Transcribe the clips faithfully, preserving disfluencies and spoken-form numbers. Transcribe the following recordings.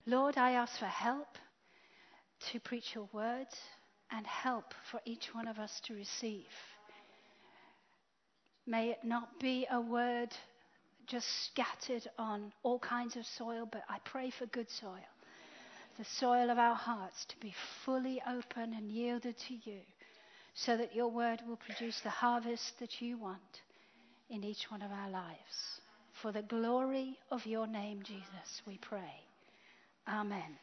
Lord, I ask for help to preach your word and help for each one of us to receive. May it not be a word just scattered on all kinds of soil, but I pray for good soil. The soil of our hearts to be fully open and yielded to you, so that your word will produce the harvest that you want in each one of our lives. For the glory of your name, Jesus, we pray. Amen.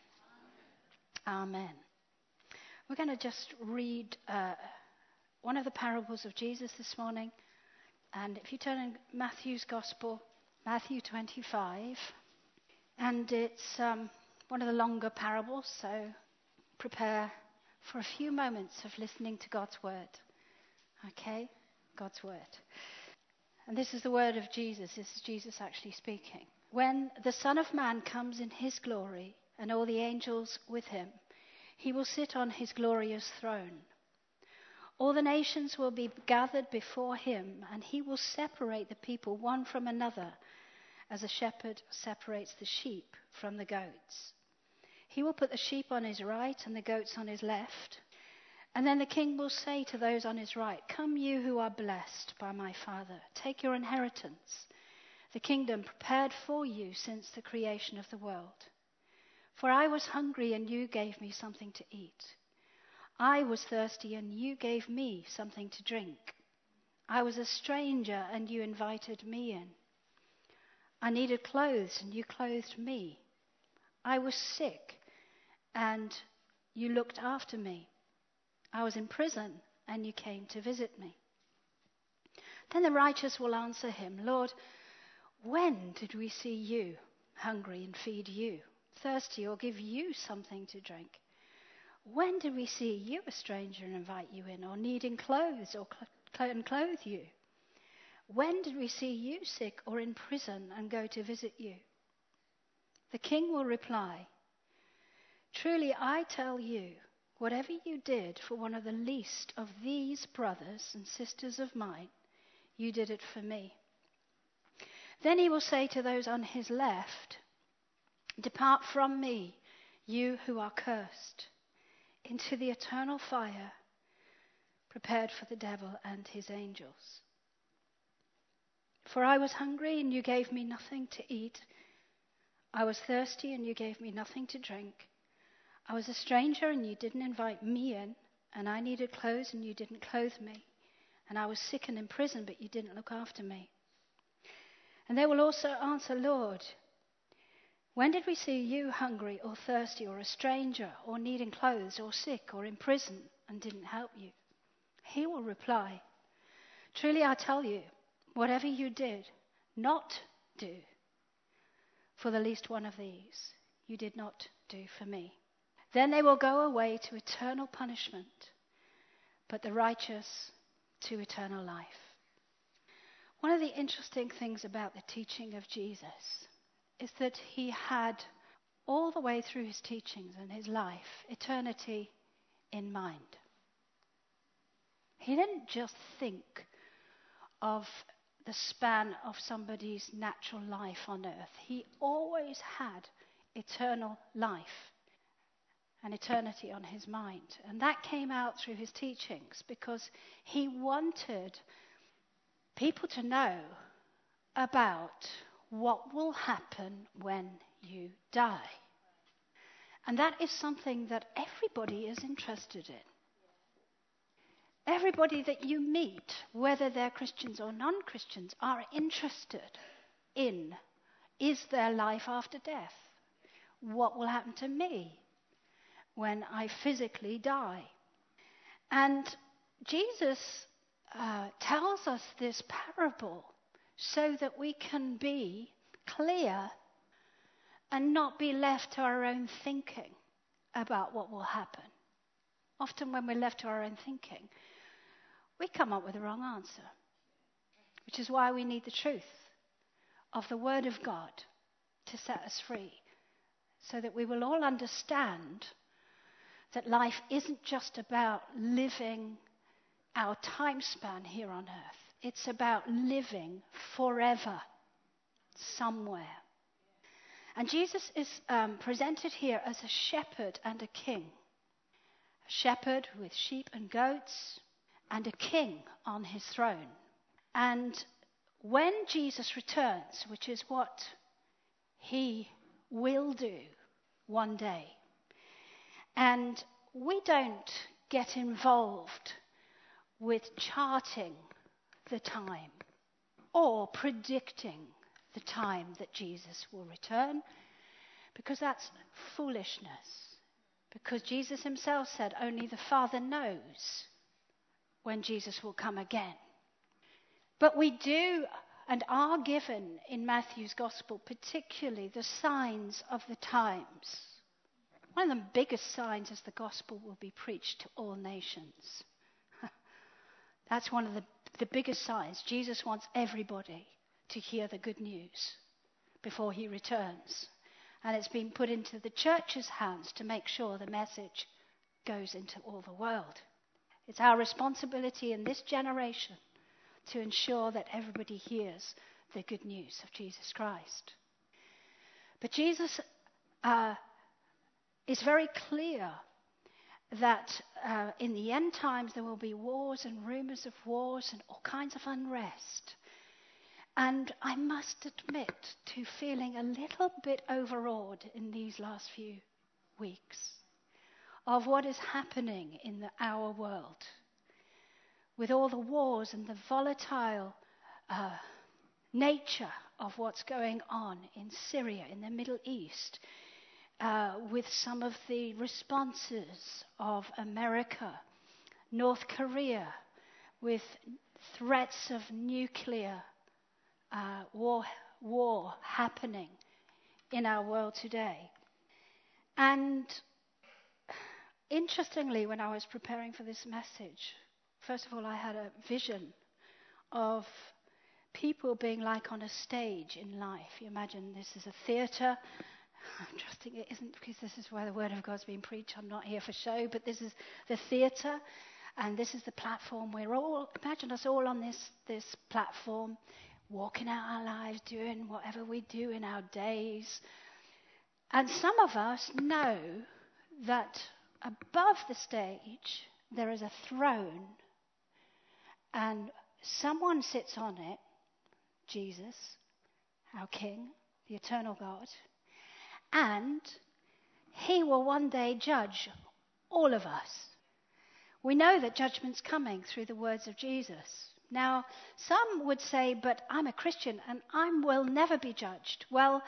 Amen. We're going to just read uh, one of the parables of Jesus this morning. And if you turn in Matthew's Gospel, Matthew twenty-five, and it's um, one of the longer parables, so prepare for a few moments of listening to God's word. Okay? God's word. And this is the word of Jesus. This is Jesus actually speaking. When the Son of Man comes in his glory and all the angels with him, he will sit on his glorious throne. All the nations will be gathered before him, and he will separate the people one from another, as a shepherd separates the sheep from the goats. He will put the sheep on his right and the goats on his left. And then the king will say to those on his right, "Come, you who are blessed by my Father, take your inheritance, the kingdom prepared for you since the creation of the world. For I was hungry, and you gave me something to eat. I was thirsty, and you gave me something to drink. I was a stranger, and you invited me in. I needed clothes, and you clothed me. I was sick, and you looked after me. I was in prison, and you came to visit me." Then the righteous will answer him, "Lord, when did we see you hungry and feed you, thirsty or give you something to drink? When did we see you a stranger and invite you in, or needing clothes or cl- and clothe you? When did we see you sick or in prison and go to visit you?" The king will reply, "Truly I tell you, whatever you did for one of the least of these brothers and sisters of mine, you did it for me." Then he will say to those on his left, "Depart from me, you who are cursed, into the eternal fire prepared for the devil and his angels. For I was hungry, and you gave me nothing to eat. I was thirsty, and you gave me nothing to drink. I was a stranger, and you didn't invite me in. And I needed clothes, and you didn't clothe me. And I was sick and in prison, but you didn't look after me." And they will also answer, "Lord, when did we see you hungry or thirsty or a stranger or needing clothes or sick or in prison and didn't help you?" He will reply, "Truly I tell you, whatever you did not do for the least one of these, you did not do for me." Then they will go away to eternal punishment, but the righteous to eternal life. One of the interesting things about the teaching of Jesus is that he had, all the way through his teachings and his life, eternity in mind. He didn't just think of the span of somebody's natural life on earth. He always had eternal life and eternity on his mind. And that came out through his teachings, because he wanted people to know about what will happen when you die. And that is something that everybody is interested in. Everybody that you meet, whether they're Christians or non-Christians, are interested in, is there life after death? What will happen to me when I physically die? And Jesus uh, tells us this parable so that we can be clear and not be left to our own thinking about what will happen. Often when we're left to our own thinking, we come up with the wrong answer, which is why we need the truth of the Word of God to set us free, so that we will all understand that life isn't just about living our time span here on earth. It's about living forever somewhere. And Jesus is um, presented here as a shepherd and a king. A shepherd with sheep and goats, and a king on his throne. And when Jesus returns, which is what he will do one day, and we don't get involved with charting the time or predicting the time that Jesus will return, because that's foolishness. Because Jesus himself said only the Father knows when Jesus will come again. But we do and are given in Matthew's Gospel particularly the signs of the times. One of the biggest signs is the gospel will be preached to all nations. That's one of the, the biggest signs. Jesus wants everybody to hear the good news before he returns. And it's been put into the church's hands to make sure the message goes into all the world. It's our responsibility in this generation to ensure that everybody hears the good news of Jesus Christ. But Jesus uh, is very clear that uh, in the end times there will be wars and rumors of wars and all kinds of unrest. And I must admit to feeling a little bit overawed in these last few weeks of what is happening in the, our world, with all the wars and the volatile uh, nature of what's going on in Syria, in the Middle East, uh, with some of the responses of America, North Korea, with threats of nuclear uh, war, war happening in our world today. And interestingly, when I was preparing for this message, first of all, I had a vision of people being like on a stage in life. You imagine this is a theatre. I'm trusting it isn't, because this is where the Word of God's being preached. I'm not here for show, but this is the theatre, and this is the platform. We're all, imagine us all on this, this platform, walking out our lives, doing whatever we do in our days. And some of us know that above the stage there is a throne, and someone sits on it, Jesus, our King, the eternal God, and he will one day judge all of us. We know that judgment's coming through the words of Jesus. Now, some would say, but I'm a Christian and I will never be judged. Well,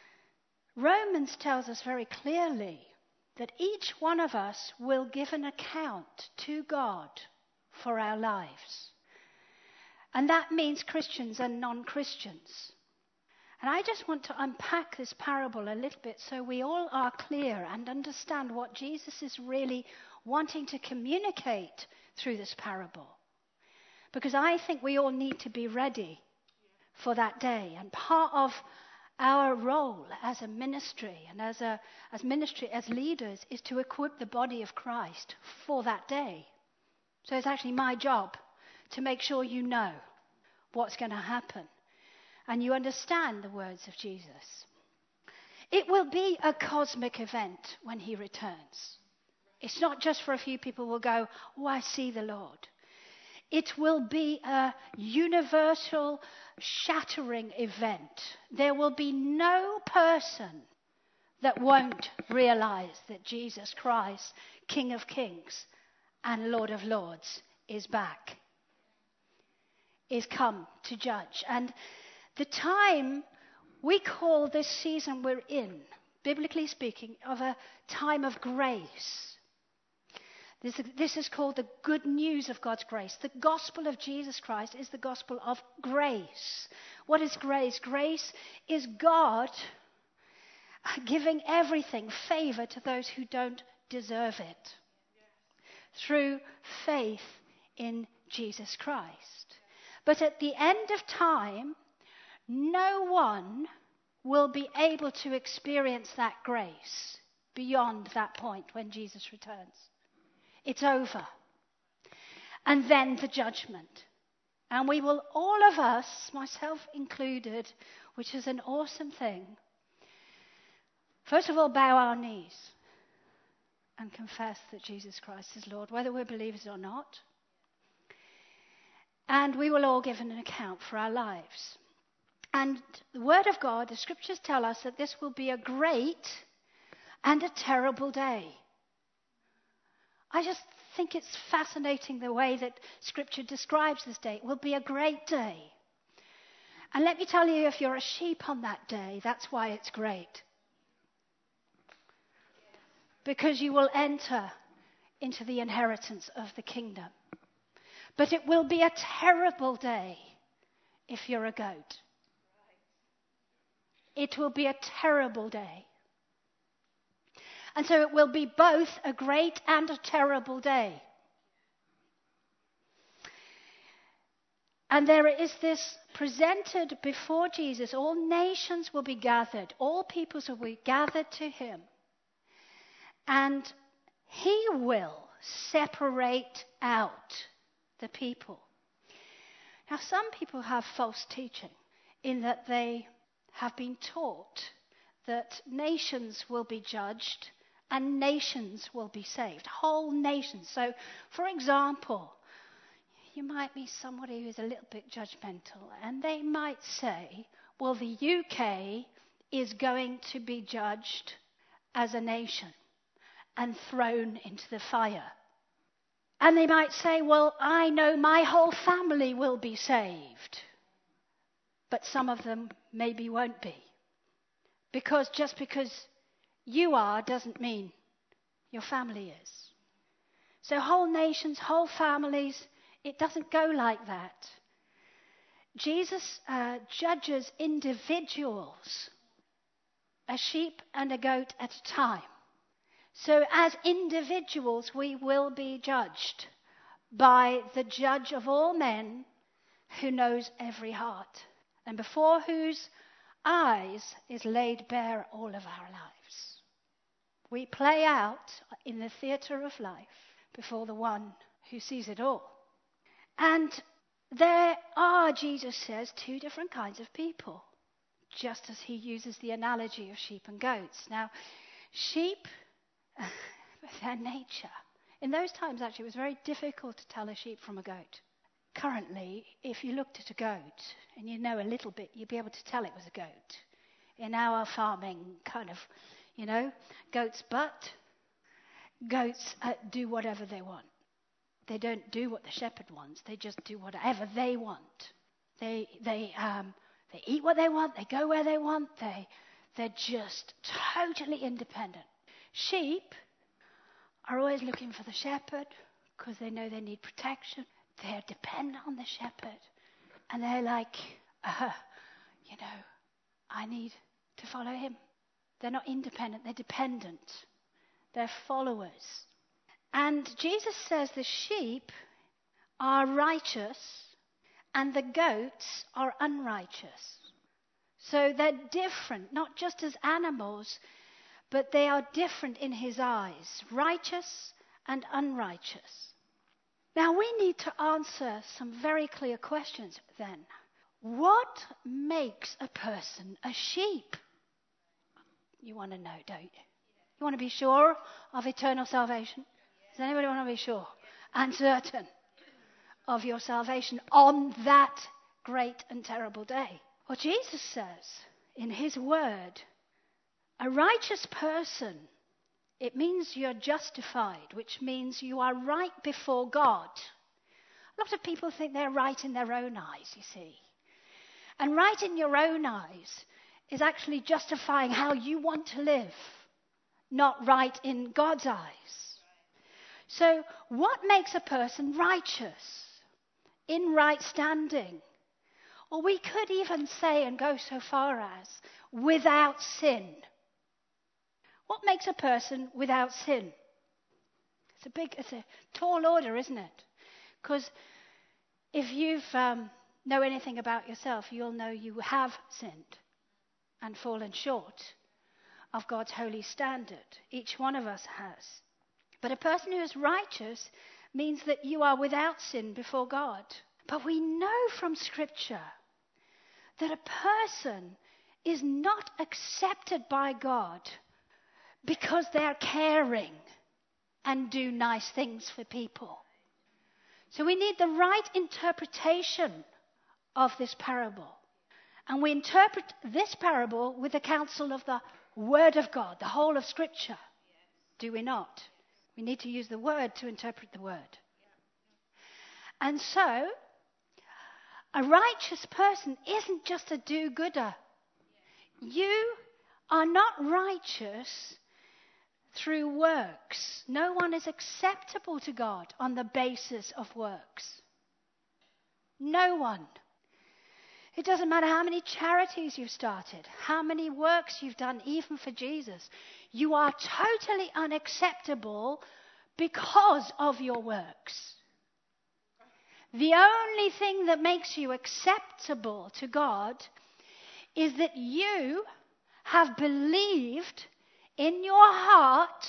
Romans tells us very clearly that each one of us will give an account to God for our lives. And that means Christians and non-Christians. And I just want to unpack this parable a little bit so we all are clear and understand what Jesus is really wanting to communicate through this parable. Because I think we all need to be ready for that day. And part of our role as a ministry and as a as ministry, as leaders, is to equip the body of Christ for that day. So it's actually my job to make sure you know what's going to happen and you understand the words of Jesus. It will be a cosmic event when he returns. It's not just for a few people who will go, oh, I see the Lord. It will be a universal, shattering event. There will be no person that won't realize that Jesus Christ, King of Kings and Lord of Lords, is back, is come to judge. And the time we call this season we're in, biblically speaking, of a time of grace. This, this is called the good news of God's grace. The gospel of Jesus Christ is the gospel of grace. What is grace? Grace is God giving everything, favor to those who don't deserve it, through faith in Jesus Christ. But at the end of time, no one will be able to experience that grace beyond that point when Jesus returns. It's over. And then the judgment. And we will, all of us, myself included, which is an awesome thing, First of all, bow our knees and confess that Jesus Christ is Lord, whether we're believers or not. And we will all give an account for our lives. And the Word of God, the Scriptures tell us that this will be a great and a terrible day. I just think it's fascinating the way that Scripture describes this day. It will be a great day. And let me tell you, if you're a sheep on that day, that's why it's great. Because you will enter into the inheritance of the kingdom. But it will be a terrible day if you're a goat. It will be a terrible day. And so it will be both a great and a terrible day. And there is this presented before Jesus. All nations will be gathered. All peoples will be gathered to him. And he will separate out the people. Now, some people have false teaching in that they have been taught that nations will be judged and nations will be saved. Whole nations. So, for example, you might meet somebody who's a little bit judgmental and they might say, well, the U K is going to be judged as a nation and thrown into the fire. And they might say, well, I know my whole family will be saved. But some of them maybe won't be. Because just because you are doesn't mean your family is. So whole nations, whole families, it doesn't go like that. Jesus uh, judges individuals, a sheep and a goat at a time. So as individuals, we will be judged by the judge of all men who knows every heart and before whose eyes is laid bare all of our lives. We play out in the theatre of life before the one who sees it all. And there are, Jesus says, two different kinds of people, just as he uses the analogy of sheep and goats. Now, sheep, their nature. In those times, actually, it was very difficult to tell a sheep from a goat. Currently, if you looked at a goat and you know a little bit, you'd be able to tell it was a goat. In our farming kind of, you know, goats, but goats uh, do whatever they want. They don't do what the shepherd wants. They just do whatever they want. They they um they eat what they want. They go where they want. They they're just totally independent. Sheep are always looking for the shepherd because they know they need protection. They're dependent on the shepherd. And they're like, uh, you know, I need to follow him. They're not independent. They're dependent. They're followers. And Jesus says the sheep are righteous and the goats are unrighteous. So they're different, not just as animals, but they are different in his eyes, righteous and unrighteous. Now we need to answer some very clear questions then. What makes a person a sheep? You want to know, don't you? You want to be sure of eternal salvation? Does anybody want to be sure and certain of your salvation on that great and terrible day? Well, Jesus says in his word, a righteous person, it means you're justified, which means you are right before God. A lot of people think they're right in their own eyes, you see. And right in your own eyes is actually justifying how you want to live, not right in God's eyes. So what makes a person righteous, in right standing? Or we could even say and go so far as without sin. What makes a person without sin? It's a big, it's a tall order, isn't it? Because if you um, know anything about yourself, you'll know you have sinned and fallen short of God's holy standard. Each one of us has. But a person who is righteous means that you are without sin before God. But we know from Scripture that a person is not accepted by God because they're caring and do nice things for people. So we need the right interpretation of this parable. And we interpret this parable with the counsel of the Word of God, the whole of Scripture. Do we not? We need to use the Word to interpret the Word. And so, a righteous person isn't just a do-gooder. You are not righteous through works. No one is acceptable to God on the basis of works. No one. It doesn't matter how many charities you've started, how many works you've done, even for Jesus. You are totally unacceptable because of your works. The only thing that makes you acceptable to God is that you have believed in your heart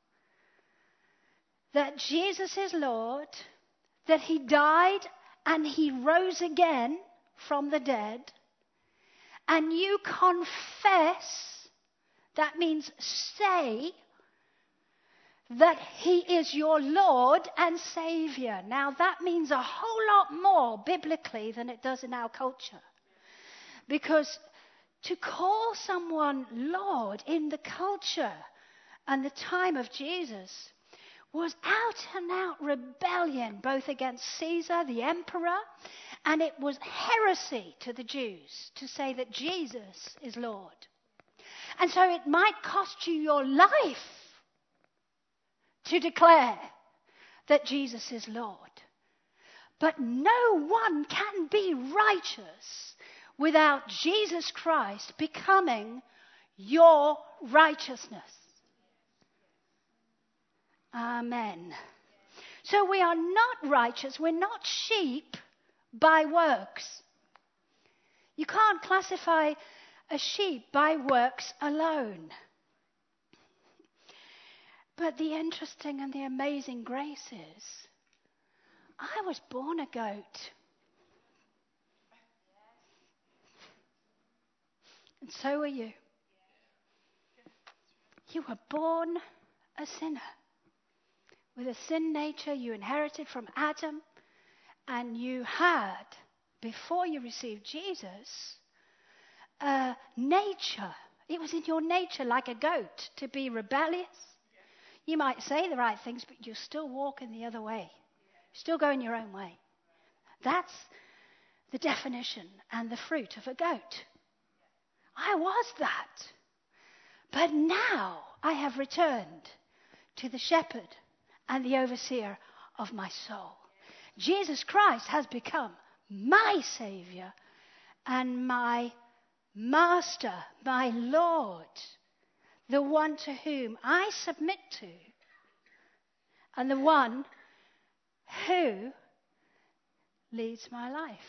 that Jesus is Lord, that he died and he rose again from the dead, and you confess, that means say, that he is your Lord and Savior. Now that means a whole lot more biblically than it does in our culture. Because to call someone Lord in the culture and the time of Jesus was out and out rebellion, both against Caesar, the emperor, and it was heresy to the Jews to say that Jesus is Lord. And so it might cost you your life to declare that Jesus is Lord. But no one can be righteous without Jesus Christ becoming your righteousness. Amen. So we are not righteous, we're not sheep by works. You can't classify a sheep by works alone. But the interesting and the amazing grace is, I was born a goat. And so are you. You were born a sinner. With a sin nature you inherited from Adam. And you had, before you received Jesus, a nature. It was in your nature, like a goat, to be rebellious. You might say the right things, but you're still walking the other way. Still going your own way. That's the definition and the fruit of a goat. I was that. But now I have returned to the shepherd and the overseer of my soul. Jesus Christ has become my Savior and my Master, my Lord, the one to whom I submit to, and the one who leads my life.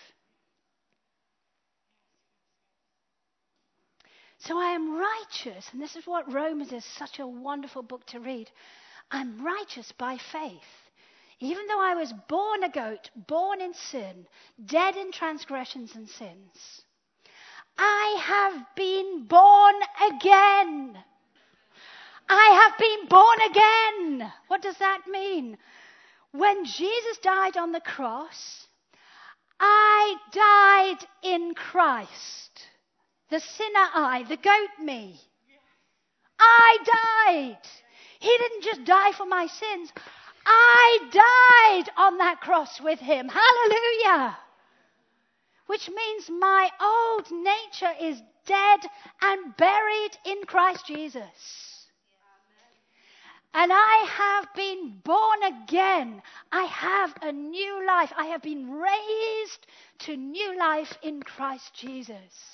So I am righteous, and this is what Romans is such a wonderful book to read. I'm righteous by faith. Even though I was born a goat, born in sin, dead in transgressions and sins, I have been born again. I have been born again. What does that mean? When Jesus died on the cross, I died in Christ. The sinner I, the goat me. I died. He didn't just die for my sins. I died on that cross with him. Hallelujah. Which means my old nature is dead and buried in Christ Jesus. And I have been born again. I have a new life. I have been raised to new life in Christ Jesus.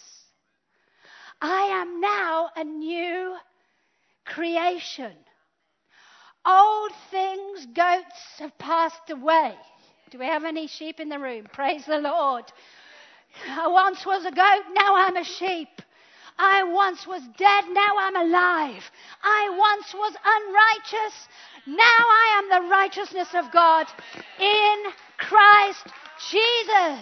I am now a new creation. Old things, goats have passed away. Do we have any sheep in the room? Praise the Lord. I once was a goat, now I'm a sheep. I once was dead, now I'm alive. I once was unrighteous, now I am the righteousness of God in Christ Jesus.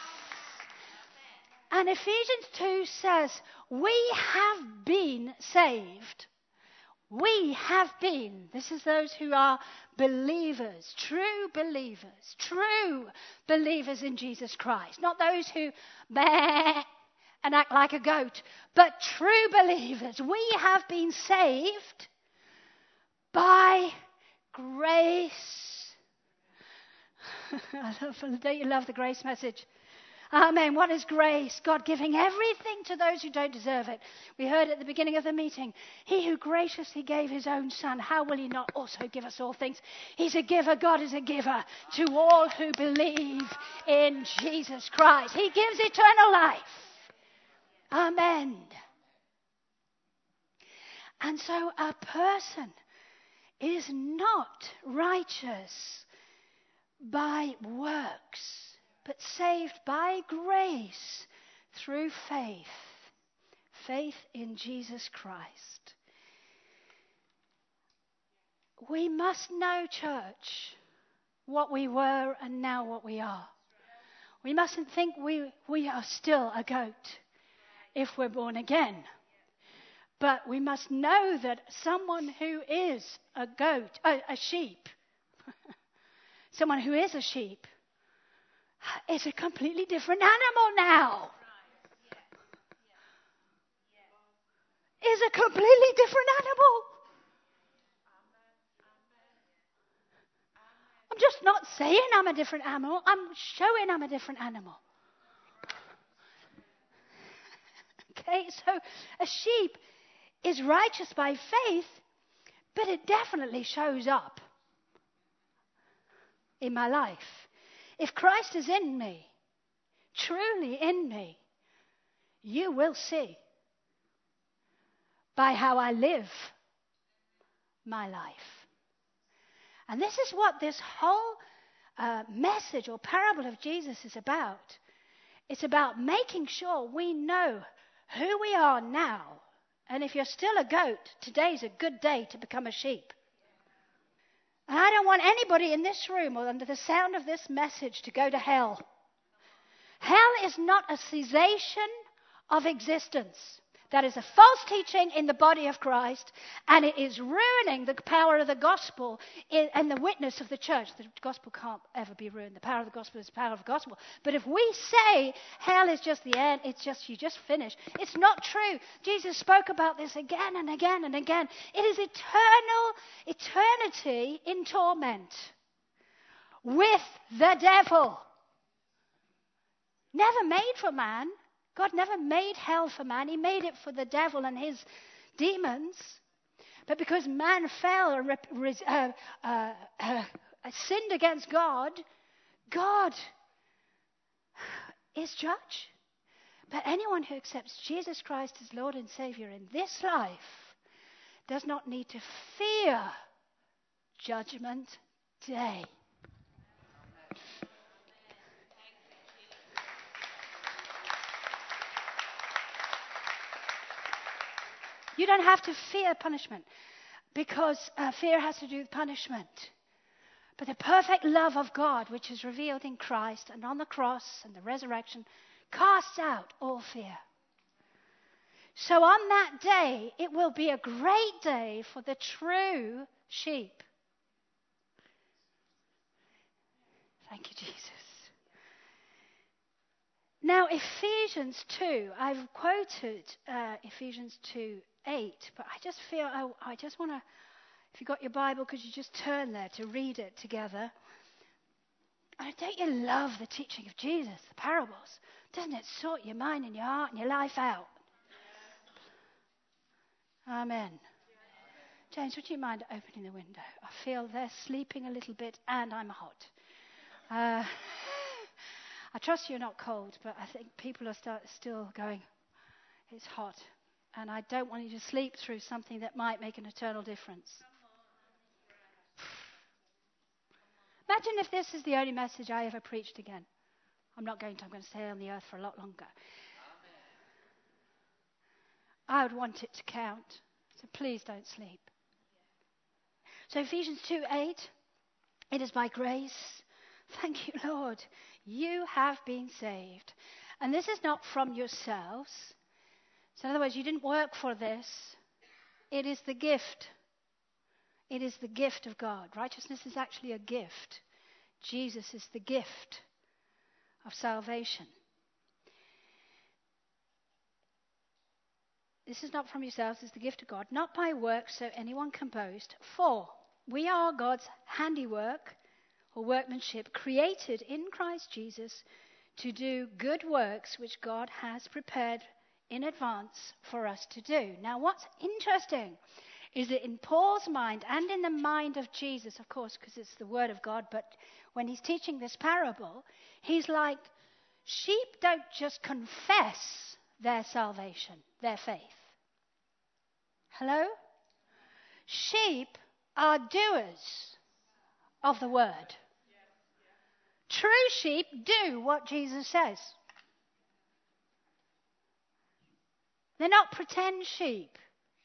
And Ephesians two says, we have been saved We have been, this is those who are believers, true believers, true believers in Jesus Christ. Not those who bah and act like a goat, but true believers. We have been saved by grace. I love, don't you love the grace message? Amen. What is grace? God giving everything to those who don't deserve it. We heard at the beginning of the meeting, he who graciously gave his own son, how will he not also give us all things? He's a giver. God is a giver to all who believe in Jesus Christ. He gives eternal life. Amen. And so a person is not righteous by works, but saved by grace through faith. Faith in Jesus Christ. We must know, church, what we were and now what we are. We mustn't think we, we are still a goat if we're born again. But we must know that someone who is a goat, a, a sheep, someone who is a sheep, is a completely different animal now. Is a completely different animal. I'm just not saying I'm a different animal. I'm showing I'm a different animal. Okay, so a sheep is righteous by faith, but it definitely shows up in my life. If Christ is in me, truly in me, you will see by how I live my life. And this is what this whole uh, message or parable of Jesus is about. It's about making sure we know who we are now. And if you're still a goat, today's a good day to become a sheep. And I don't want anybody in this room or under the sound of this message to go to hell. Hell is not a cessation of existence. That is a false teaching in the body of Christ, and it is ruining the power of the gospel in, and the witness of the church. The gospel can't ever be ruined. The power of the gospel is the power of the gospel. But if we say hell is just the end, it's just you just finish, it's not true. Jesus spoke about this again and again and again. It is eternal, eternity in torment with the devil. Never made for man. God never made hell for man. He made it for the devil and his demons. But because man fell and uh, uh, uh, sinned against God, God is judge. But anyone who accepts Jesus Christ as Lord and Savior in this life does not need to fear judgment day. You don't have to fear punishment because uh, fear has to do with punishment. But the perfect love of God, which is revealed in Christ and on the cross and the resurrection, casts out all fear. So on that day, it will be a great day for the true sheep. Thank you, Jesus. Now, Ephesians two, I've quoted uh, Ephesians two eight, but I just feel, I, I just want to, if you've got your Bible, could you just turn there to read it together? And don't you love the teaching of Jesus, the parables? Doesn't it sort your mind and your heart and your life out? Amen. James, would you mind opening the window? I feel they're sleeping a little bit and I'm hot. Uh, I trust you're not cold, but I think people are start, still going, it's hot. And I don't want you to sleep through something that might make an eternal difference. Imagine if this is the only message I ever preached again. I'm not going to. I'm going to stay on the earth for a lot longer. I would want it to count. So please don't sleep. So Ephesians two eight, it is by grace. Thank you, Lord. You have been saved. And this is not from yourselves. So in other words, you didn't work for this. It is the gift it is the gift of God. Righteousness is actually a gift. Jesus is the gift of salvation. This is not from yourselves, it's the gift of God, not by works so anyone can boast. For we are God's handiwork or workmanship, created in Christ Jesus to do good works which God has prepared in advance for us to do. Now what's interesting is that in Paul's mind and in the mind of Jesus, of course, because it's the word of God, but when he's teaching this parable, he's like, sheep don't just confess their salvation, their faith. Hello? Sheep are doers of the word. True sheep do what Jesus says. They're not pretend sheep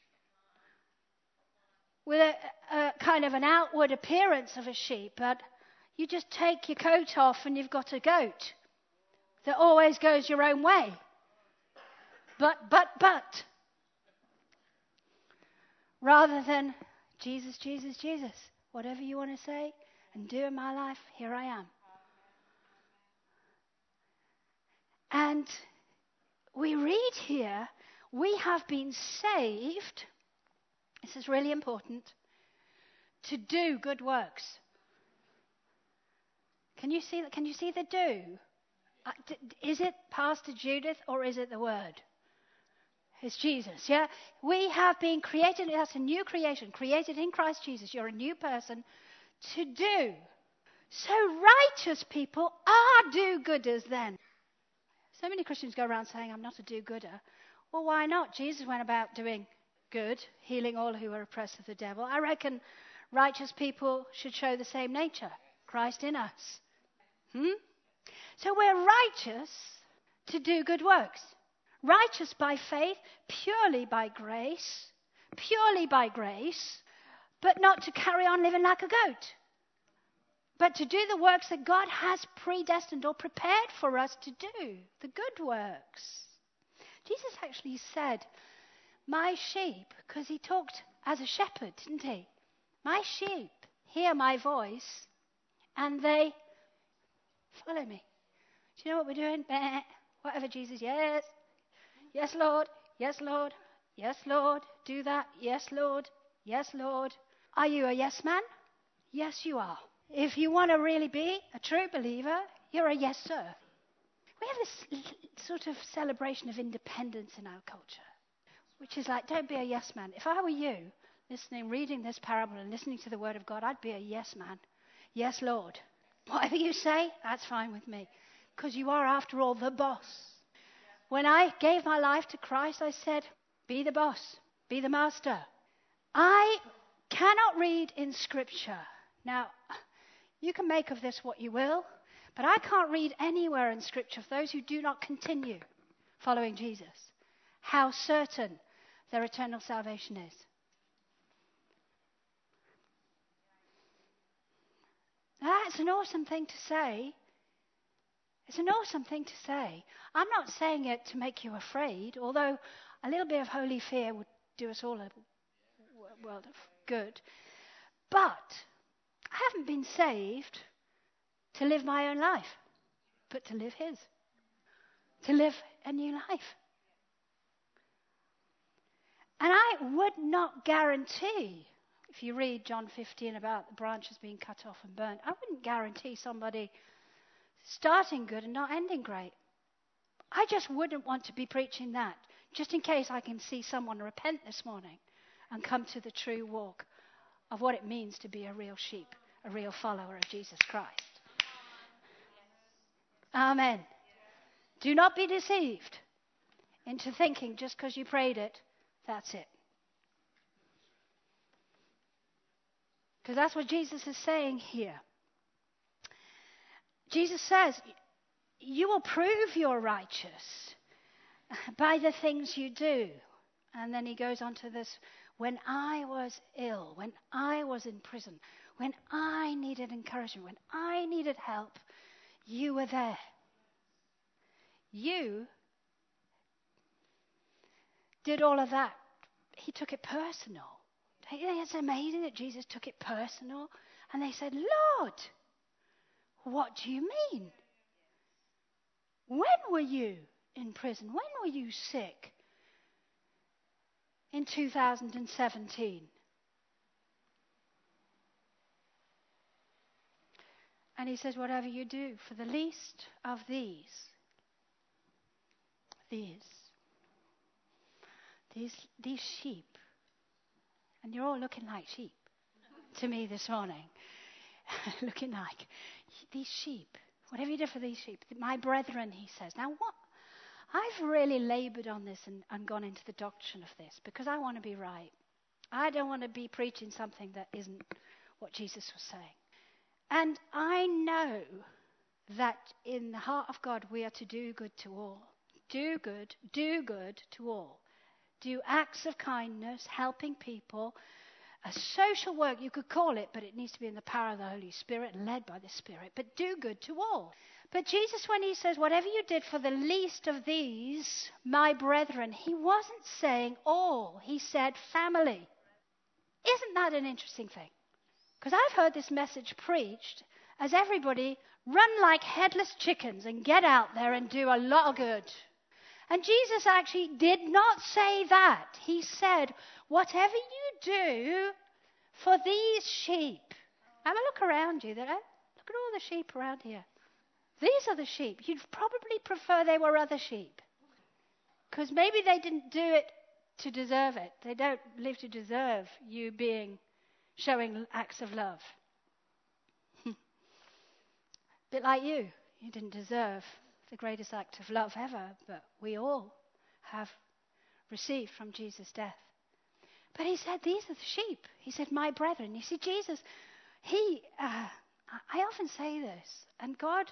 with a, a kind of an outward appearance of a sheep, but you just take your coat off and you've got a goat that always goes your own way. But, but, but. Rather than, Jesus, Jesus, Jesus, whatever you want to say and do in my life, here I am. And we read here, we have been saved, this is really important, to do good works. Can you see that? Can you see the do? Uh, d- is it Pastor Judith or is it the word? It's Jesus, yeah? We have been created, that's a new creation, created in Christ Jesus. You're a new person to do. So righteous people are do-gooders then. So many Christians go around saying, I'm not a do-gooder. Well, why not? Jesus went about doing good, healing all who were oppressed of the devil. I reckon righteous people should show the same nature. Christ in us. Hmm? So we're righteous to do good works. Righteous by faith, purely by grace, purely by grace, but not to carry on living like a goat, but to do the works that God has predestined or prepared for us to do, the good works. Jesus actually said, my sheep, because he talked as a shepherd, didn't he? My sheep hear my voice and they follow me. Do you know what we're doing? Whatever, Jesus, yes. Yes, Lord. Yes, Lord. Yes, Lord. Do that. Yes, Lord. Yes, Lord. Are you a yes man? Yes, you are. If you want to really be a true believer, you're a yes, sir. We have this sort of celebration of independence in our culture, which is like, don't be a yes man. If I were you, listening, reading this parable and listening to the word of God, I'd be a yes man. Yes, Lord. Whatever you say, that's fine with me. Because you are, after all, the boss. When I gave my life to Christ, I said, be the boss, be the master. I cannot read in Scripture. Now, you can make of this what you will, but I can't read anywhere in Scripture, for those who do not continue following Jesus, how certain their eternal salvation is. That's an awesome thing to say. It's an awesome thing to say. I'm not saying it to make you afraid, although a little bit of holy fear would do us all a world of good. But I haven't been saved to live my own life, but to live his. To live a new life. And I would not guarantee, if you read John fifteen about the branches being cut off and burnt, I wouldn't guarantee somebody starting good and not ending great. I just wouldn't want to be preaching that, just in case I can see someone repent this morning and come to the true walk of what it means to be a real sheep, a real follower of Jesus Christ. Amen. Do not be deceived into thinking just because you prayed it, that's it. Because that's what Jesus is saying here. Jesus says, you will prove you're righteous by the things you do. And then he goes on to this, when I was ill, when I was in prison, when I needed encouragement, when I needed help, you were there. You did all of that. He took it personal. It's amazing that Jesus took it personal. And they said, Lord, what do you mean? When were you in prison? When were you sick? In two thousand seventeen. And he says, whatever you do for the least of these, these, these, these sheep, and you're all looking like sheep to me this morning, looking like these sheep, whatever you do for these sheep, my brethren, he says. Now what? I've really labored on this and, and gone into the doctrine of this because I want to be right. I don't want to be preaching something that isn't what Jesus was saying. And I know that in the heart of God we are to do good to all. Do good, do good to all. Do acts of kindness, helping people. A social work, you could call it, but it needs to be in the power of the Holy Spirit, led by the Spirit. But do good to all. But Jesus, when he says, whatever you did for the least of these, my brethren, he wasn't saying all. He said family. Isn't that an interesting thing? Because I've heard this message preached as everybody run like headless chickens and get out there and do a lot of good. And Jesus actually did not say that. He said, whatever you do for these sheep. Have a look around you. There. Look at all the sheep around here. These are the sheep. You'd probably prefer they were other sheep. Because maybe they didn't do it to deserve it. They don't live to deserve you being, showing acts of love. Bit like you. You didn't deserve the greatest act of love ever, but we all have received from Jesus' death. But he said, these are the sheep. He said, my brethren. You see, Jesus, he, uh, I often say this, and God,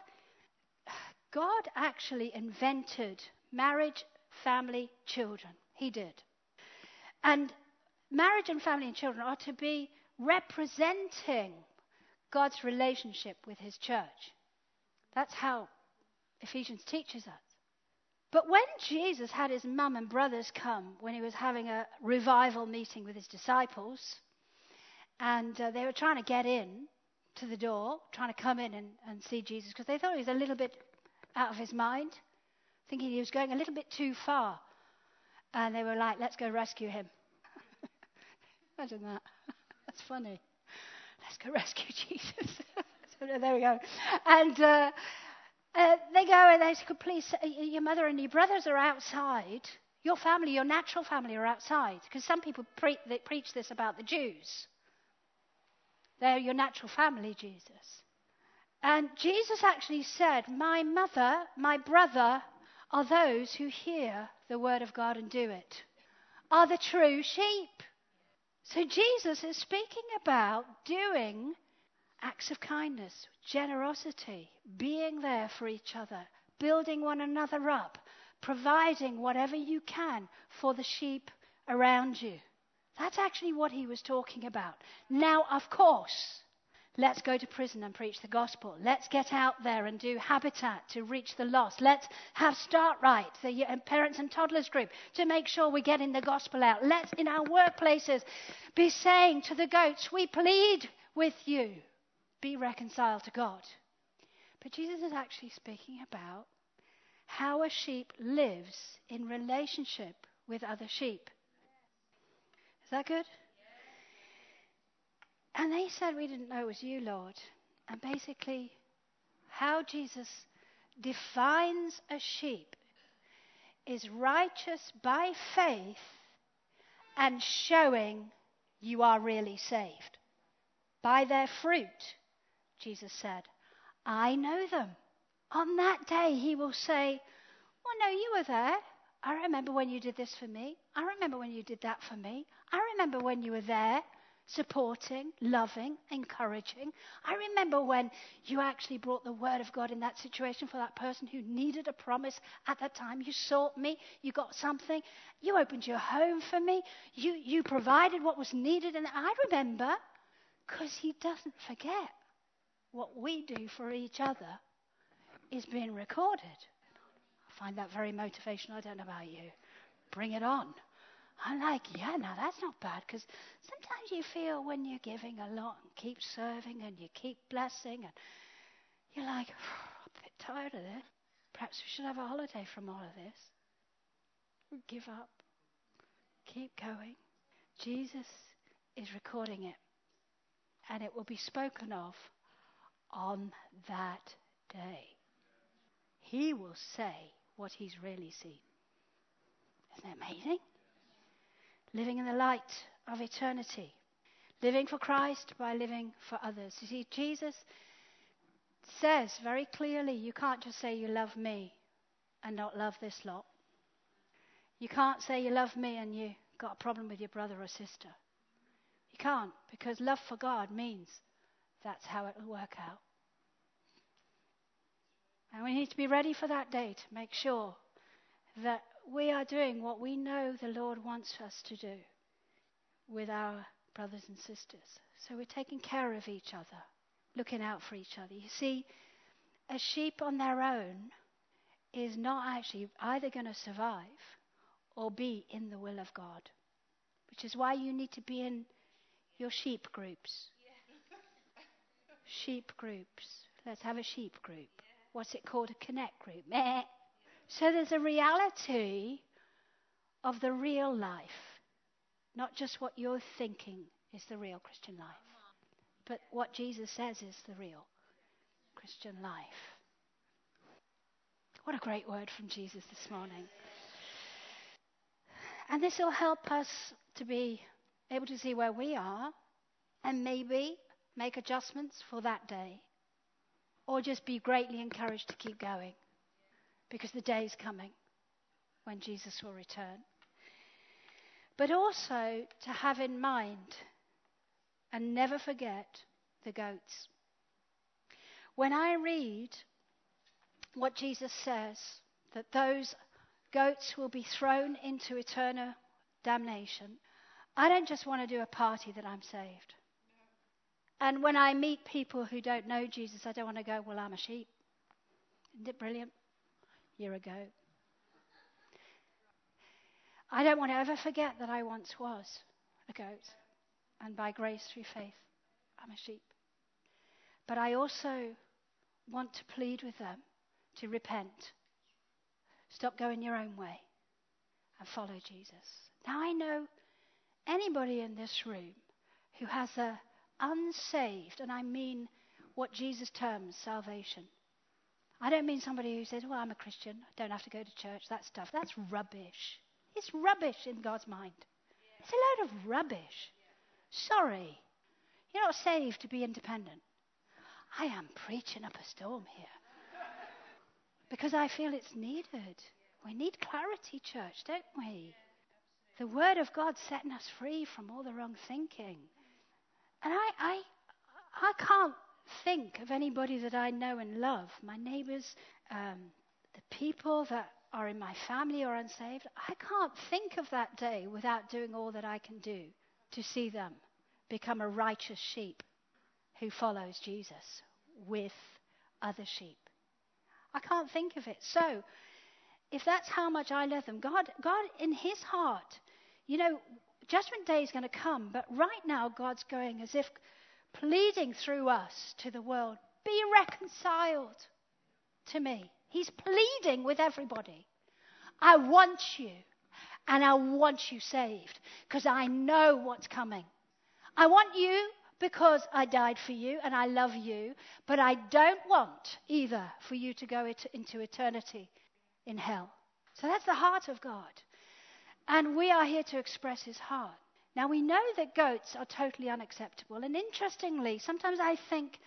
God actually invented marriage, family, children. He did. And marriage and family and children are to be representing God's relationship with his church. That's how Ephesians teaches us. But when Jesus had his mum and brothers come, when he was having a revival meeting with his disciples, and uh, they were trying to get in to the door, trying to come in and, and see Jesus, because they thought he was a little bit out of his mind, thinking he was going a little bit too far. And they were like, let's go rescue him. Imagine that. That's funny. Let's go rescue Jesus. So there we go. And uh, uh, they go and they say, please, your mother and your brothers are outside. Your family, your natural family are outside. Because some people pre- they preach this about the Jews. They're your natural family, Jesus. And Jesus actually said, my mother, my brother, are those who hear the word of God and do it. Are the true sheep. So Jesus is speaking about doing acts of kindness, generosity, being there for each other, building one another up, providing whatever you can for the sheep around you. That's actually what he was talking about. Now, of course, let's go to prison and preach the gospel. Let's get out there and do Habitat to reach the lost. Let's have Start Right, the parents and toddlers group, to make sure we're getting the gospel out. Let's, in our workplaces, be saying to the goats, we plead with you, be reconciled to God. But Jesus is actually speaking about how a sheep lives in relationship with other sheep. Is that good? And they said, we didn't know it was you, Lord. And basically, how Jesus defines a sheep is righteous by faith and showing you are really saved. By their fruit, Jesus said, I know them. On that day, he will say, well, no, you were there. I remember when you did this for me. I remember when you did that for me. I remember when you were there, supporting, loving, encouraging. I remember when you actually brought the word of God in that situation for that person who needed a promise at that time. You sought me. You got something. You opened your home for me. You, you provided what was needed. And I remember, because he doesn't forget what we do for each other is being recorded. I find that very motivational. I don't know about you. Bring it on. I'm like, yeah, no, that's not bad. Because sometimes you feel when you're giving a lot and keep serving and you keep blessing and you're like, I'm a bit tired of this. Perhaps we should have a holiday from all of this. Give up. Keep going. Jesus is recording it. And it will be spoken of on that day. He will say what he's really seen. Isn't it amazing? Living in the light of eternity. Living for Christ by living for others. You see, Jesus says very clearly, you can't just say you love me and not love this lot. You can't say you love me and you got a problem with your brother or sister. You can't, because love for God means that's how it will work out. And we need to be ready for that day to make sure that we are doing what we know the Lord wants us to do with our brothers and sisters. So we're taking care of each other, looking out for each other. You see, a sheep on their own is not actually either going to survive or be in the will of God, which is why you need to be in your sheep groups. Sheep groups. Let's have a sheep group. What's it called? A connect group. Meh. So there's a reality of the real life. Not just what you're thinking is the real Christian life. But what Jesus says is the real Christian life. What a great word from Jesus this morning. And this will help us to be able to see where we are and maybe make adjustments for that day. Or just be greatly encouraged to keep going. Because the day is coming when Jesus will return. But also to have in mind and never forget the goats. When I read what Jesus says, that those goats will be thrown into eternal damnation, I don't just want to do a party that I'm saved. And when I meet people who don't know Jesus, I don't want to go, well, I'm a sheep. Isn't it brilliant? You're a goat. I don't want to ever forget that I once was a goat. And by grace through faith, I'm a sheep. But I also want to plead with them to repent. Stop going your own way and follow Jesus. Now I know anybody in this room who has a unsaved, and I mean what Jesus terms salvation. I don't mean somebody who says, well, I'm a Christian, I don't have to go to church, that stuff. That's rubbish. It's rubbish in God's mind. It's a load of rubbish. Sorry. You're not saved to be independent. I am preaching up a storm here. Because I feel it's needed. We need clarity, church, don't we? The Word of God setting us free from all the wrong thinking. And I, I, I can't think of anybody that I know and love, my neighbours, um, the people that are in my family or unsaved. I can't think of that day without doing all that I can do to see them become a righteous sheep who follows Jesus with other sheep. I can't think of it. So, if that's how much I love them, God, God in his heart, you know, Judgment Day is going to come, but right now God's going as if pleading through us to the world, be reconciled to me. He's pleading with everybody. I want you, and I want you saved, because I know what's coming. I want you because I died for you, and I love you, but I don't want either for you to go it, into eternity in hell. So that's the heart of God. And we are here to express his heart. Now, we know that goats are totally unacceptable. And interestingly, sometimes I think,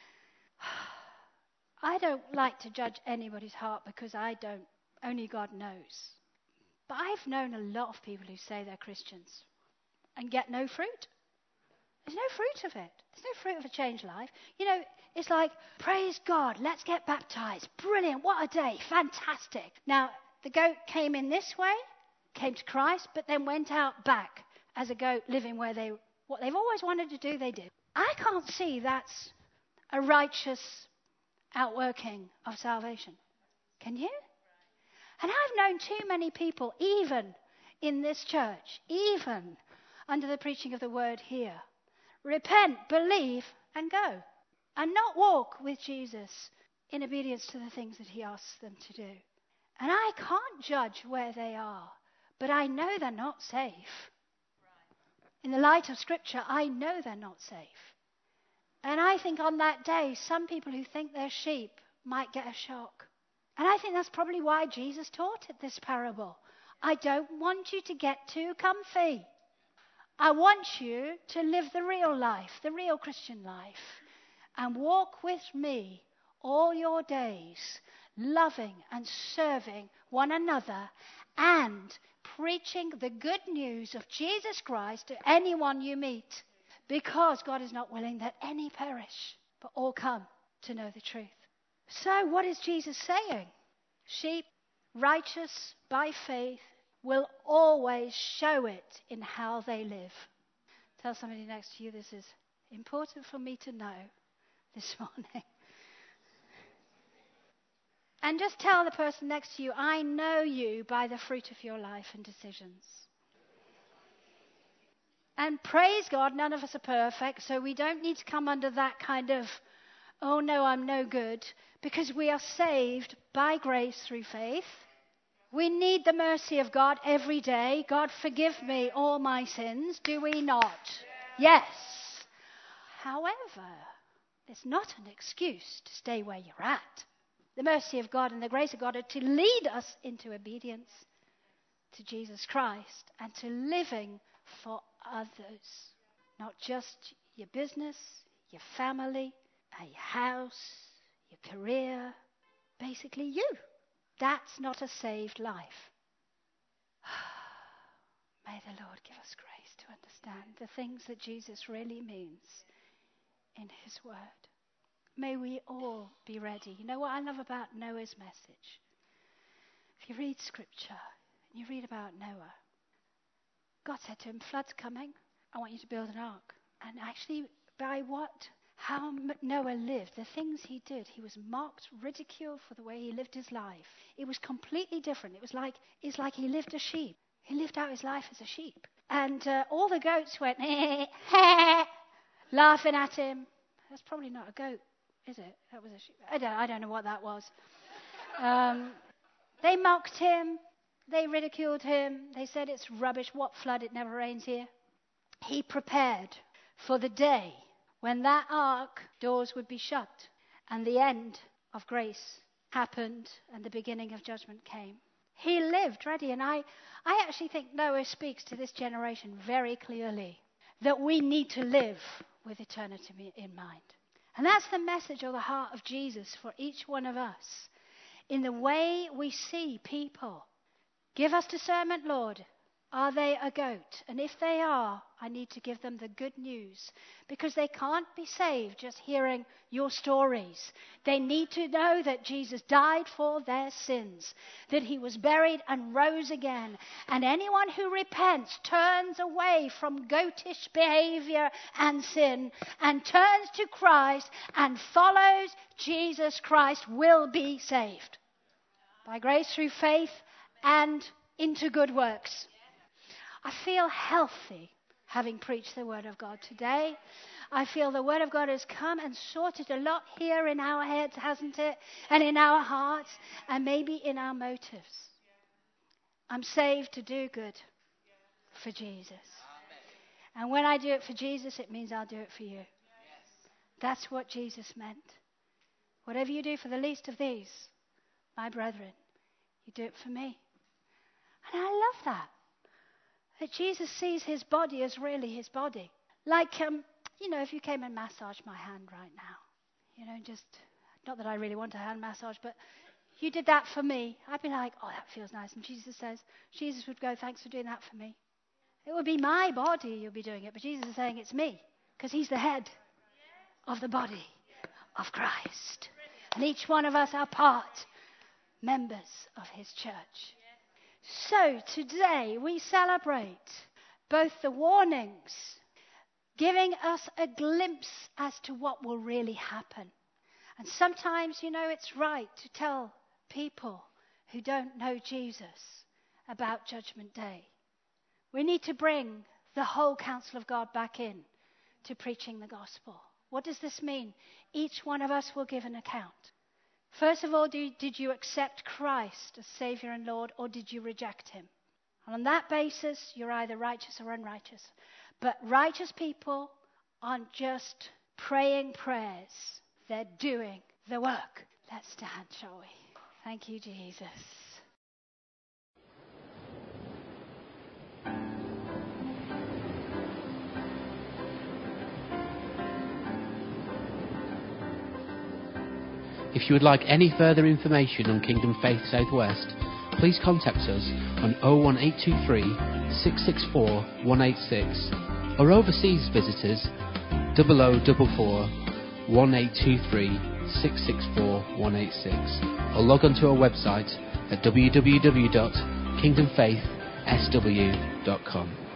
I don't like to judge anybody's heart because I don't, only God knows. But I've known a lot of people who say they're Christians and get no fruit. There's no fruit of it. There's no fruit of a changed life. You know, it's like, praise God, let's get baptized. Brilliant, what a day, fantastic. Now, the goat came in this way, came to Christ, but then went out back as a goat living where they, what they've always wanted to do, they did. I can't see that's a righteous outworking of salvation. Can you? And I've known too many people, even in this church, even under the preaching of the word here. Repent, believe, and go. And not walk with Jesus in obedience to the things that he asks them to do. And I can't judge where they are, but I know they're not safe. In the light of Scripture, I know they're not safe. And I think on that day, some people who think they're sheep might get a shock. And I think that's probably why Jesus taught it, this parable. I don't want you to get too comfy. I want you to live the real life, the real Christian life, and walk with me all your days, loving and serving one another and preaching the good news of Jesus Christ to anyone you meet, because God is not willing that any perish, but all come to know the truth. So what is Jesus saying? Sheep, righteous by faith, will always show it in how they live. Tell somebody next to you, this is important for me to know this morning. And just tell the person next to you, I know you by the fruit of your life and decisions. And praise God, none of us are perfect, so we don't need to come under that kind of, oh no, I'm no good, because we are saved by grace through faith. We need the mercy of God every day. God, forgive me all my sins. Do we not? Yes. However, it's not an excuse to stay where you're at. The mercy of God and the grace of God are to lead us into obedience to Jesus Christ and to living for others. Not just your business, your family, your house, your career, basically you. That's not a saved life. May the Lord give us grace to understand the things that Jesus really means in his word. May we all be ready. You know what I love about Noah's message? If you read Scripture and you read about Noah, God said to him, flood's coming. I want you to build an ark. And actually, by what? How Noah lived, the things he did, he was mocked, ridiculed for the way he lived his life. It was completely different. It was like, it's like he lived a sheep. He lived out his life as a sheep. And uh, all the goats went, eh, eh, laughing at him. That's probably not a goat, is it? That was a sheep. I don't, I don't know what that was. Um, they mocked him. They ridiculed him. They said it's rubbish. What flood? It never rains here. He prepared for the day when that ark doors would be shut and the end of grace happened and the beginning of judgment came. He lived ready. And I, I actually think Noah speaks to this generation very clearly that we need to live with eternity in mind. And that's the message or the heart of Jesus for each one of us. In the way we see people. Give us discernment, Lord. Are they a goat? And if they are, I need to give them the good news. Because they can't be saved just hearing your stories. They need to know that Jesus died for their sins. That he was buried and rose again. And anyone who repents, turns away from goatish behavior and sin, and turns to Christ and follows Jesus Christ will be saved. By grace through faith and into good works. I feel healthy having preached the Word of God today. I feel the Word of God has come and sorted a lot here in our heads, hasn't it? And in our hearts, and maybe in our motives. I'm saved to do good for Jesus. And when I do it for Jesus, it means I'll do it for you. That's what Jesus meant. Whatever you do for the least of these, my brethren, you do it for me. And I love that. That Jesus sees his body as really his body. Like, um, you know, if you came and massaged my hand right now. You know, just, not that I really want a hand massage, but you did that for me. I'd be like, oh, that feels nice. And Jesus says, Jesus would go, thanks for doing that for me. It would be my body you'll be doing it. But Jesus is saying it's me. Because he's the head of the body of Christ. And each one of us are part, members of his church. So today we celebrate both the warnings, giving us a glimpse as to what will really happen. And sometimes, you know, it's right to tell people who don't know Jesus about Judgment Day. We need to bring the whole counsel of God back in to preaching the gospel. What does this mean? Each one of us will give an account. First of all, do, did you accept Christ as Savior and Lord, or did you reject him? And on that basis, you're either righteous or unrighteous. But righteous people aren't just praying prayers. They're doing the work. Let's stand, shall we? Thank you, Jesus. If you would like any further information on Kingdom Faith Southwest, please contact us on oh one eight two three, six six four, one eight six, or overseas visitors double oh double four, one eight two three, six six four, one eight six, or log on to our website at w w w dot kingdom faith s w dot com.